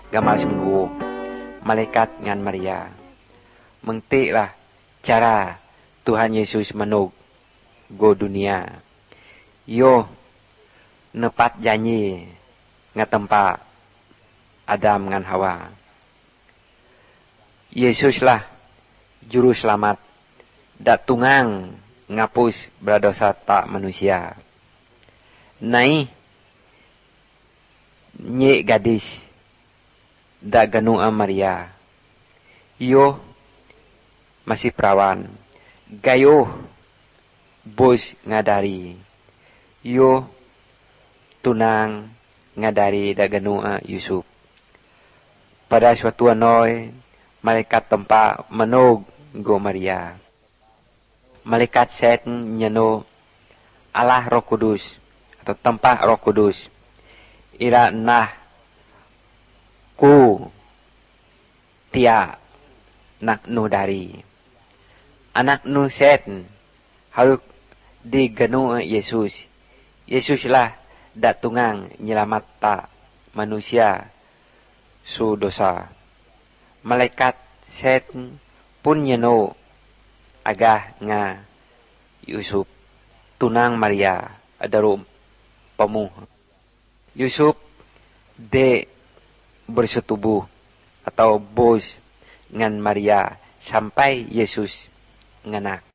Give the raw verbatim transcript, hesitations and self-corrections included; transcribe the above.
gamal seminggu malaikat ngan Maria. Mengtiklah cara Tuhan Yesus menug go dunia. Yo nepat janji ngatempa Adam ngan Hawa. Yesuslah juru selamat dak tungang ngapus berdosa tak manusia. Nai nye gadis dak ganua Maria. Yo masih perawan. Gayo bos ngadari. Yo tunang ngadari dak ganua Yusuf. Pada suatu anoy malaikat tempa menog go Maria. Malaikat set nyeno Allah Roh Kudus atau tempa Roh Kudus. Ira nah ku tia nak nu dari. Anak nu set harus diganu Yesus. Yesuslah dak tungang nyelamat ta manusia su dosa. Malaikat set pun nyeno agah nga Yusuf tunang Maria adaru pemuh. Yusuf de bersetubuh atau bos ngan Maria sampai Yesus nganak.